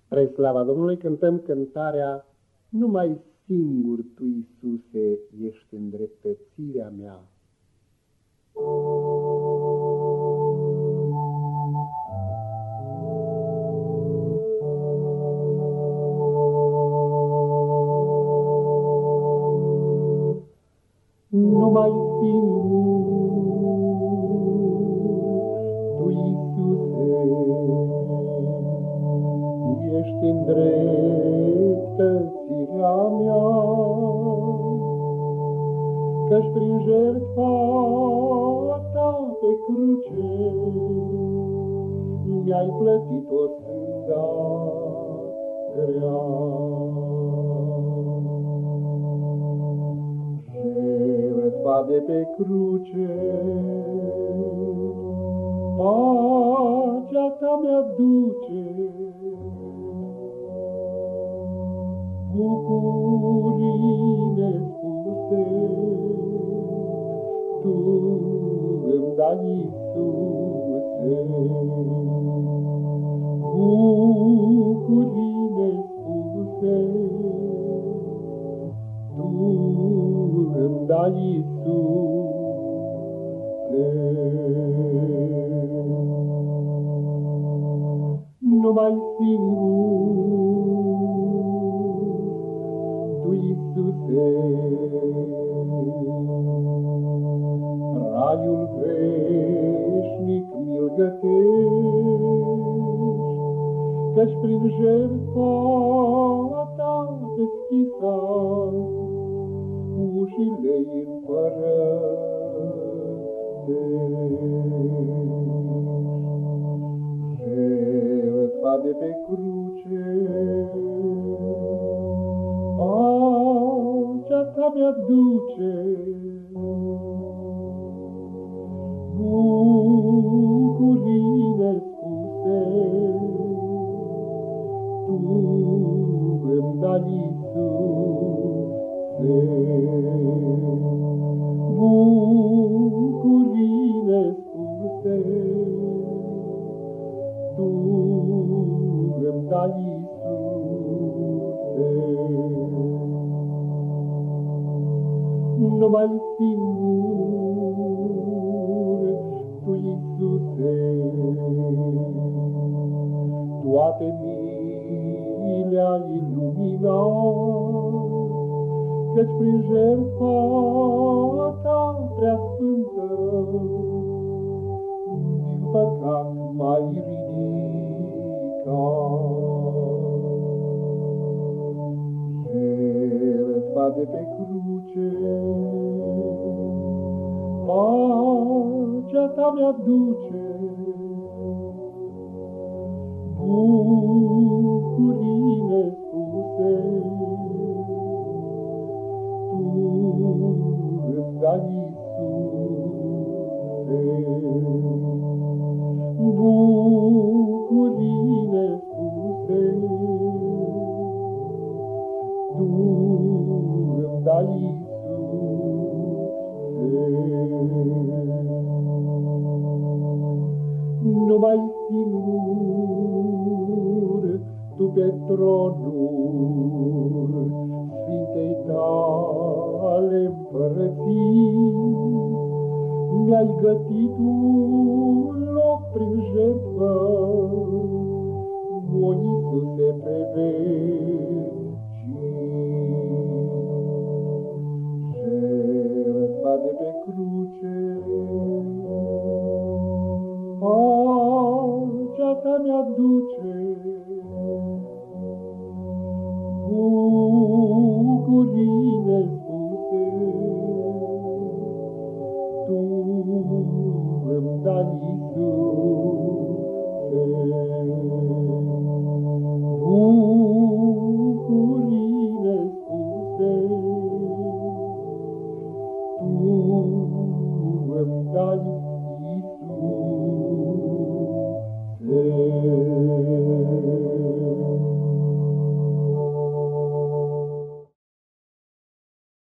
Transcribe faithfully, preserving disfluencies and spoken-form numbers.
Spre slava Domnului cântăm cântarea Numai singur Tu, Iisuse, ești îndreptățirea mea. Numai singur Tu, Iisuse, ești îndreptățirea mea, Căci prin jertfa Ta pe cruce mi-ai plătit o sânda grea. Jertfa de pe cruce pacea Ta mi-aduce, bucurii nespuse Tu îmi dai, Iisuse. Bucurii nespuse Tu îmi dai, Iisuse. Numai singur Tu, Iisuse, raiul veșnic mi-l gătești, Căci prin jertfa Ta deschisă ușile-i împărătești. Jertfa de pe cruce pacea Ta mi-aduce, bucurii nespuse Tu îmi dai, Iisuse. Bucurii nespuse Tu îmi dai, Iisuse. Numai singur Tu, Iisuse, toate miile ai iluminat, Căci prin jertfa Ta prea sfântă din păcat m-ai ridicat. Jertfa de pe cruce pacea Ta mi-aduce, bucurii nespuse Tu îmi dai, Iisuse. Bucurii nespuse Tu îmi dai, Iisuse. Numai singur Tu pe tronul Sfintei Tale împărății mi-ai gătit un loc prin jertfă, o, Iisuse, pe vecii. Jertfa de pe cruce pacea Ta mi-aduce, bucurii nespuse Tu îmi dai, Iisuse. Bucurii nespuse Tu îmi dai,